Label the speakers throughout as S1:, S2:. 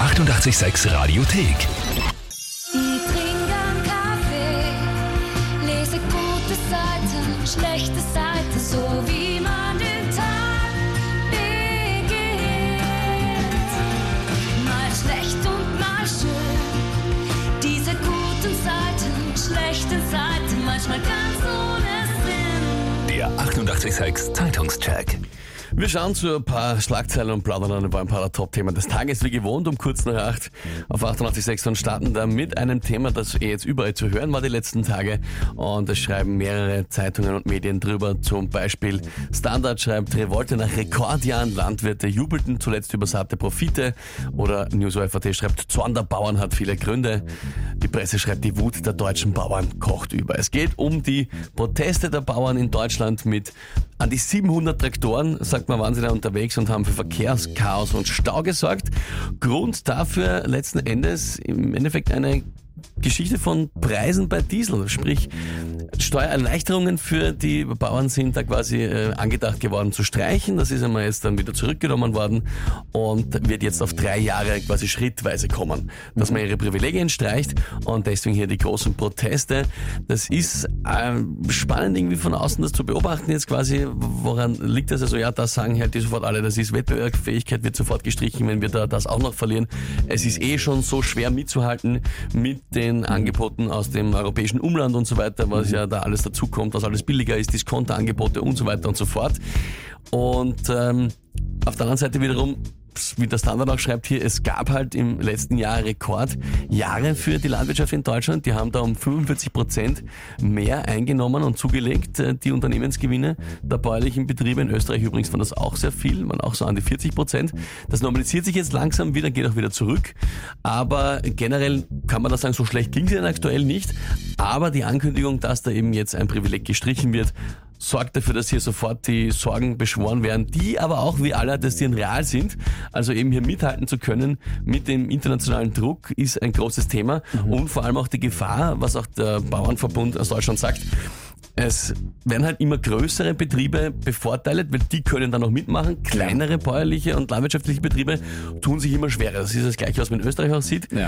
S1: 886 Radiothek.
S2: Ich trinke einen Kaffee, lese gute Seiten, schlechte Seiten, so wie man den Tag beginnt. Mal schlecht und mal schön, diese guten Seiten, schlechten Seiten, manchmal ganz ohne Sinn.
S1: Der 886 Zeitungscheck.
S3: Wir schauen zu ein paar Schlagzeilen und plaudern über ein paar der Top-Themen des Tages. Wie gewohnt um kurz nach 8 auf 88.6 und starten da mit einem Thema, das jetzt überall zu hören war die letzten Tage. Und es schreiben mehrere Zeitungen und Medien drüber. Zum Beispiel Standard schreibt, Revolte nach Rekordjahren, Landwirte jubelten zuletzt über satte Profite. Oder News.at schreibt, Zorn der Bauern hat viele Gründe. Die Presse schreibt, die Wut der deutschen Bauern kocht über. Es geht um die Proteste der Bauern in Deutschland mit an die 700 Traktoren, sagt man, waren sie da unterwegs und haben für Verkehrschaos und Stau gesorgt. Grund dafür letzten Endes im Endeffekt eine Geschichte von Preisen bei Diesel, sprich Steuererleichterungen für die Bauern sind da quasi angedacht geworden zu streichen. Das ist einmal jetzt dann wieder zurückgenommen worden und wird jetzt auf 3 Jahre quasi schrittweise kommen, dass man ihre Privilegien streicht und deswegen hier die großen Proteste. Das ist spannend irgendwie von außen das zu beobachten jetzt quasi, woran liegt das? Also ja, das sagen halt die sofort alle, das ist Wettbewerbsfähigkeit, wird sofort gestrichen, wenn wir da das auch noch verlieren. Es ist schon so schwer mitzuhalten mit den Angeboten aus dem europäischen Umland und so weiter, was ja da alles dazukommt, was alles billiger ist, Discounterangebote und so weiter und so fort. Und auf der anderen Seite wiederum, wie der Standard auch schreibt hier, es gab halt im letzten Jahr Rekordjahre für die Landwirtschaft in Deutschland. Die haben da um 45% mehr eingenommen und zugelegt, die Unternehmensgewinne der bäuerlichen Betriebe. In Österreich übrigens waren das auch sehr viel, waren auch so an die 40%. Das normalisiert sich jetzt langsam wieder, geht auch wieder zurück. Aber generell kann man das sagen, so schlecht ging es denn aktuell nicht. Aber die Ankündigung, dass da eben jetzt ein Privileg gestrichen wird, sorgt dafür, dass hier sofort die Sorgen beschworen werden, die aber auch wie alle attestieren real sind. Also eben hier mithalten zu können mit dem internationalen Druck ist ein großes Thema und vor allem auch die Gefahr, was auch der Bauernverbund aus Deutschland sagt, es werden halt immer größere Betriebe bevorteilt, weil die können dann noch mitmachen. Kleinere bäuerliche und landwirtschaftliche Betriebe tun sich immer schwerer. Das ist das Gleiche, was man in Österreich auch sieht. Ja.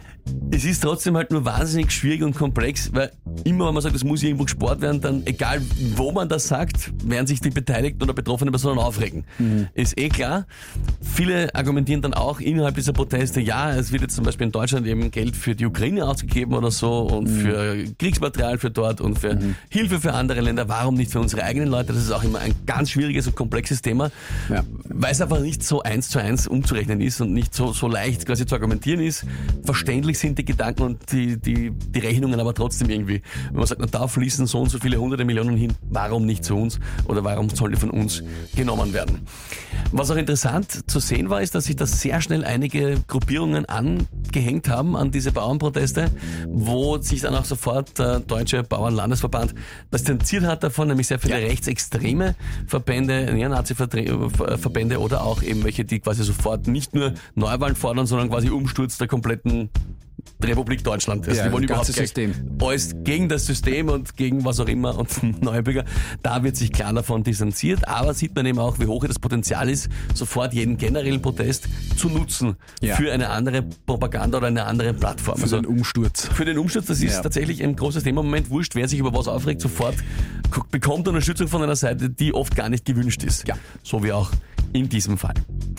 S3: Es ist trotzdem halt nur wahnsinnig schwierig und komplex, weil immer wenn man sagt, es muss irgendwo gespart werden, dann egal wo man das sagt, werden sich die Beteiligten oder betroffenen Personen aufregen. Ist klar. Viele argumentieren dann auch innerhalb dieser Proteste, ja, es wird jetzt zum Beispiel in Deutschland eben Geld für die Ukraine ausgegeben oder so und für Kriegsmaterial für dort und für Hilfe für andere Länder. Warum nicht für unsere eigenen Leute? Das ist auch immer ein ganz schwieriges und komplexes Thema, weil es einfach nicht so 1:1 umzurechnen ist und nicht so leicht quasi zu argumentieren ist. Verständlich sind die Gedanken und die Rechnungen aber trotzdem irgendwie, wenn man sagt, na, da fließen so und so viele hunderte Millionen hin, warum nicht zu uns oder warum soll die von uns genommen werden? Was auch interessant zu sehen war, ist, dass sich da sehr schnell einige Gruppierungen angehängt haben an diese Bauernproteste, wo sich dann auch sofort der Deutsche Bauernlandesverband distanziert hat davon, nämlich sehr viele rechtsextreme Verbände, Neonazi-Verbände oder auch eben welche, die quasi sofort nicht nur Neuwahlen fordern, sondern quasi Umsturz der kompletten Republik Deutschland. Also die wollen überhaupt alles gegen das System und gegen was auch immer und neue Bürger. Da wird sich klar davon distanziert, aber sieht man eben auch, wie hoch das Potenzial ist, sofort jeden generellen Protest zu nutzen für eine andere Propaganda oder eine andere Plattform.
S4: Für den Umsturz.
S3: Für den Umsturz, das ist tatsächlich ein großes Thema im Moment. Wurscht, wer sich über was aufregt, sofort bekommt Unterstützung von einer Seite, die oft gar nicht gewünscht ist. Ja. So wie auch in diesem Fall.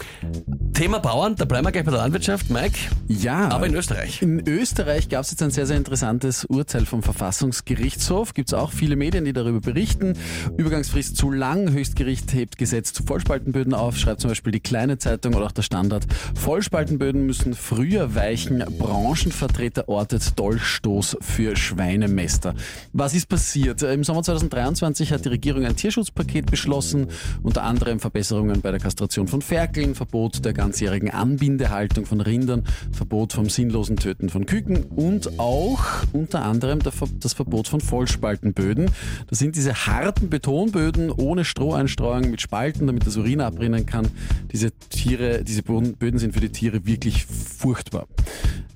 S3: Thema Bauern, da bleiben wir gleich bei der Landwirtschaft, Mike.
S4: Ja.
S3: Aber in Österreich.
S4: In Österreich gab es jetzt ein sehr, sehr interessantes Urteil vom Verfassungsgerichtshof. Gibt es auch viele Medien, die darüber berichten. Übergangsfrist zu lang. Höchstgericht hebt Gesetz zu Vollspaltenböden auf, schreibt zum Beispiel die Kleine Zeitung oder auch der Standard. Vollspaltenböden müssen früher weichen. Branchenvertreter ortet Dolchstoß für Schweinemäster. Was ist passiert? Im Sommer 2023 hat die Regierung ein Tierschutzpaket beschlossen, unter anderem Verbesserungen bei der Kastration von Ferkeln, Verbot der ganzjährigen Anbindehaltung von Rindern, Verbot vom sinnlosen Töten von Küken und auch unter anderem das Verbot von Vollspaltenböden. Das sind diese harten Betonböden ohne Stroheinstreuung mit Spalten, damit das Urin abrinnen kann. Diese Böden sind für die Tiere wirklich furchtbar.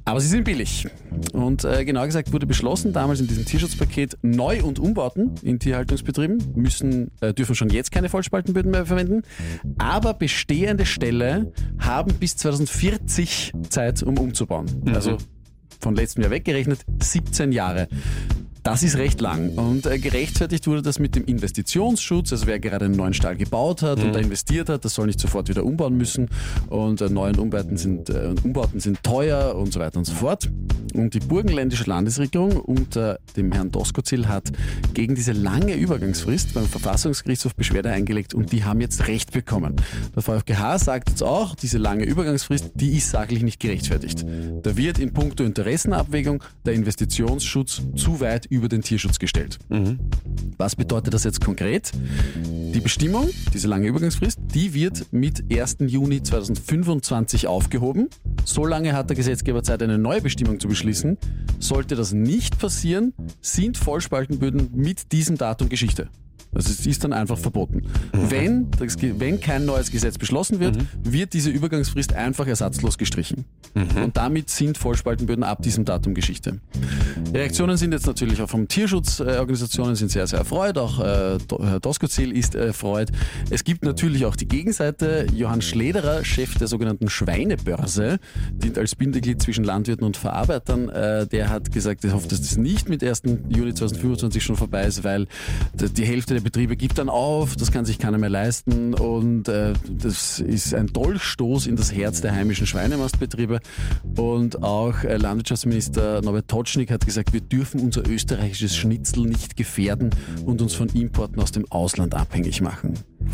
S4: Aber sie sind billig. Und genauer gesagt wurde beschlossen, damals in diesem Tierschutzpaket, Neu- und Umbauten in Tierhaltungsbetrieben dürfen schon jetzt keine Vollspaltenböden mehr verwenden, aber bestehende Ställe haben bis 2040 Zeit, um umzubauen. Also von letztem Jahr weggerechnet 17 Jahre. Das ist recht lang und gerechtfertigt wurde das mit dem Investitionsschutz, also wer gerade einen neuen Stall gebaut hat und da investiert hat, das soll nicht sofort wieder umbauen müssen und neue und Umbauten sind teuer und so weiter und so fort. Und die burgenländische Landesregierung unter dem Herrn Doskozil hat gegen diese lange Übergangsfrist beim Verfassungsgerichtshof Beschwerde eingelegt und die haben jetzt Recht bekommen. Der VfGH sagt jetzt auch, diese lange Übergangsfrist, die ist sachlich nicht gerechtfertigt. Da wird in puncto Interessenabwägung der Investitionsschutz zu weit über den Tierschutz gestellt. Was bedeutet das jetzt konkret? Die Bestimmung, diese lange Übergangsfrist, die wird mit 1. Juni 2025 aufgehoben. So lange hat der Gesetzgeber Zeit, eine neue Bestimmung zu beschließen. Sollte das nicht passieren, sind Vollspaltenböden mit diesem Datum Geschichte. Also es ist dann einfach verboten. Wenn kein neues Gesetz beschlossen wird, wird diese Übergangsfrist einfach ersatzlos gestrichen. Und damit sind Vollspaltenböden ab diesem Datum Geschichte. Reaktionen sind jetzt natürlich auch von Tierschutzorganisationen sind sehr, sehr erfreut. Auch Herr Doskozil ist erfreut. Es gibt natürlich auch die Gegenseite. Johann Schlederer, Chef der sogenannten Schweinebörse, dient als Bindeglied zwischen Landwirten und Verarbeitern. Der hat gesagt, er hofft, dass das nicht mit 1. Juni 2025 schon vorbei ist, weil die Hälfte der Betriebe gibt dann auf, das kann sich keiner mehr leisten und das ist ein Dolchstoß in das Herz der heimischen Schweinemastbetriebe. Und auch Landwirtschaftsminister Norbert Totschnig hat gesagt, wir dürfen unser österreichisches Schnitzel nicht gefährden und uns von Importen aus dem Ausland abhängig machen.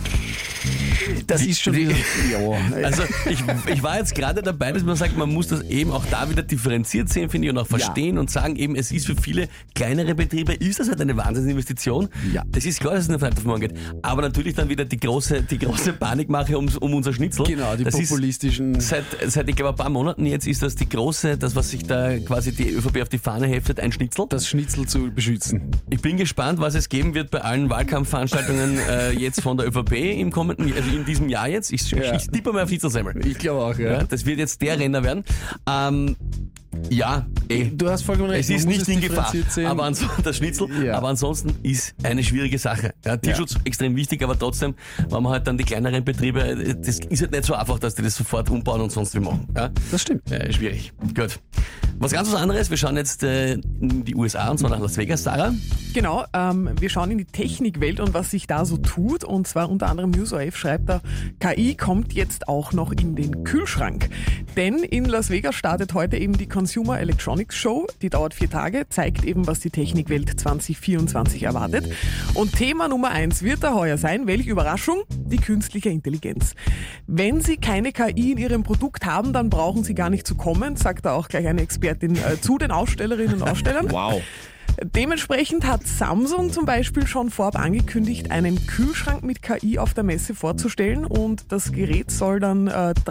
S4: Das ist schon wieder... Ja.
S3: Also ich war jetzt gerade dabei, dass man sagt, man muss das eben auch da wieder differenziert sehen, finde ich, und auch verstehen und sagen eben, es ist für viele kleinere Betriebe, ist das halt eine Wahnsinnsinvestition.
S4: Ja.
S3: Das ist klar, dass es nicht auf morgen geht. Aber natürlich dann wieder die große Panikmache um unser Schnitzel.
S4: Genau, die
S3: das
S4: populistischen...
S3: Ist seit ich glaube ein paar Monaten jetzt ist das das, was sich da quasi die ÖVP auf die Fahne heftet, ein Schnitzel.
S4: Das Schnitzel zu beschützen.
S3: Ich bin gespannt, was es geben wird bei allen Wahlkampfveranstaltungen jetzt von der ÖVP im kommenden, also in diesem Jahr jetzt. Ich tippe mal auf Schnitzel-Semmel.
S4: Ich glaube auch, ja.
S3: Das wird jetzt der Renner werden.
S4: Du hast vollkommen recht.
S3: Es ist nicht in Gefahr, aber das Schnitzel,
S4: Ja.
S3: aber ansonsten ist eine schwierige Sache. Ja, Tierschutz extrem wichtig, aber trotzdem, wenn man halt dann die kleineren Betriebe, das ist halt nicht so einfach, dass die das sofort umbauen und sonst wie machen. Ja?
S4: Das stimmt.
S3: Schwierig. Gut. Was ganz was anderes, wir schauen jetzt in die USA und zwar nach Las Vegas, Sarah.
S5: Genau, wir schauen in die Technikwelt und was sich da so tut. Und zwar unter anderem NewsOF schreibt da, KI kommt jetzt auch noch in den Kühlschrank. Denn in Las Vegas startet heute eben die Consumer Electronics Show. Die dauert 4 Tage, zeigt eben, was die Technikwelt 2024 erwartet. Und Thema Nummer 1 wird da heuer sein, welche Überraschung? Die künstliche Intelligenz. Wenn Sie keine KI in Ihrem Produkt haben, dann brauchen Sie gar nicht zu kommen, sagt da auch gleich eine Expertin zu den Ausstellerinnen und Ausstellern.
S4: Wow.
S5: Dementsprechend hat Samsung zum Beispiel schon vorab angekündigt, einen Kühlschrank mit KI auf der Messe vorzustellen und das Gerät soll dann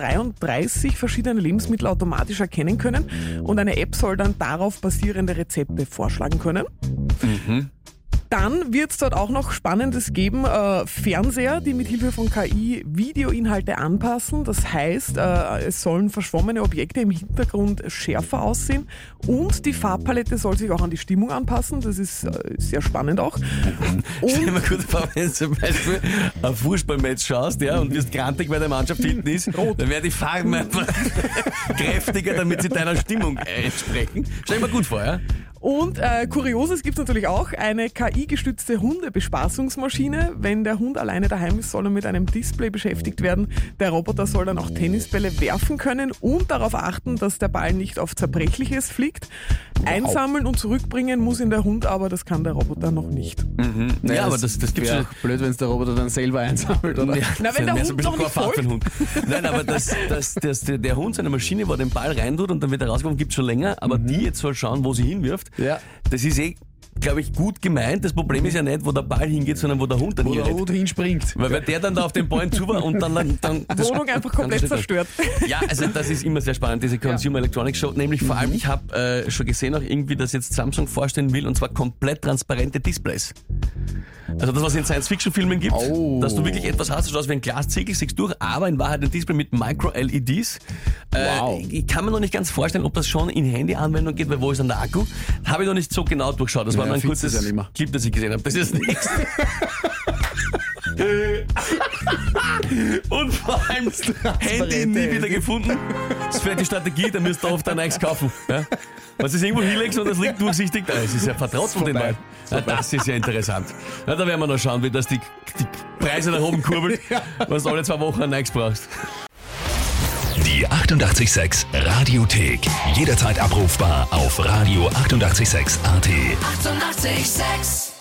S5: 33 verschiedene Lebensmittel automatisch erkennen können und eine App soll dann darauf basierende Rezepte vorschlagen können. Dann wird es dort auch noch Spannendes geben, Fernseher, die mit Hilfe von KI Videoinhalte anpassen. Das heißt, es sollen verschwommene Objekte im Hintergrund schärfer aussehen und die Farbpalette soll sich auch an die Stimmung anpassen. Das ist sehr spannend auch.
S3: Stell dir mal kurz vor, wenn du zum Beispiel ein Fußballmatch schaust, ja, und wirst grantig, weil der Mannschaft hinten ist, dann werden die Farben einfach kräftiger, damit sie deiner Stimmung entsprechen. Stell dir mal gut vor, ja?
S5: Und Kurioses gibt es natürlich auch, eine KI-gestützte Hundebespaßungsmaschine. Wenn der Hund alleine daheim ist, soll er mit einem Display beschäftigt werden. Der Roboter soll dann auch Tennisbälle werfen können und darauf achten, dass der Ball nicht auf Zerbrechliches fliegt. Einsammeln und zurückbringen muss ihn der Hund, aber das kann der Roboter noch nicht.
S3: Ja, aber das gibt's
S4: wäre
S3: schon.
S4: blöd, wenn es der Roboter dann selber einsammelt, oder?
S3: Ja,
S5: Na, wenn der
S3: das ist
S5: Hund
S3: ein bisschen
S5: noch nicht
S3: Fahrt für den
S5: folgt.
S3: Hund. Nein, aber der Hund seine Maschine, wo er den Ball reintut und dann wird er rauskommen, gibt es schon länger, aber die jetzt soll schauen, wo sie hinwirft.
S4: Ja.
S3: Das ist glaube ich, gut gemeint. Das Problem ist ja nicht, wo der Ball hingeht, sondern wo der Hund dann
S4: Wo der
S3: hingeht.
S4: Hund hinspringt.
S3: Weil der dann da auf den Ballen zu war und dann das
S5: Wohnung einfach komplett zerstört.
S3: Ja, also das ist immer sehr spannend, diese Consumer Electronics Show. Nämlich vor allem, ich habe schon gesehen auch irgendwie, dass jetzt Samsung vorstellen will, und zwar komplett transparente Displays. Also das, was es in Science-Fiction-Filmen gibt, dass du wirklich etwas hast, das schaut aus wie ein Glasziegel, siehst durch, aber in Wahrheit ein Display mit Micro-LEDs.
S4: Wow.
S3: Ich kann mir noch nicht ganz vorstellen, ob das schon in Handy-Anwendung geht, weil wo ist dann der Akku? Habe ich noch nicht so genau durchschaut. Das war nur ein
S4: findest
S3: kurzes
S4: es ja nicht mehr.
S3: Clip, das ich gesehen habe. Das ist nichts. Und vor allem Handy nie wieder gefunden. Das ist vielleicht die Strategie, da müsst ihr oft ein neues kaufen. Ja? Was ist irgendwo hinlegst und das liegt durchsichtig da. Es ist ja vertraut von den Leuten. Ja, das ist ja interessant. Ja, da werden wir noch schauen, wie das die Preise nach oben kurbelt, was du alle 2 Wochen ein neues brauchst.
S1: Die 88,6 Radiothek. Jederzeit abrufbar auf radio886.at. 88,6.
S2: Eighty-eight, sex.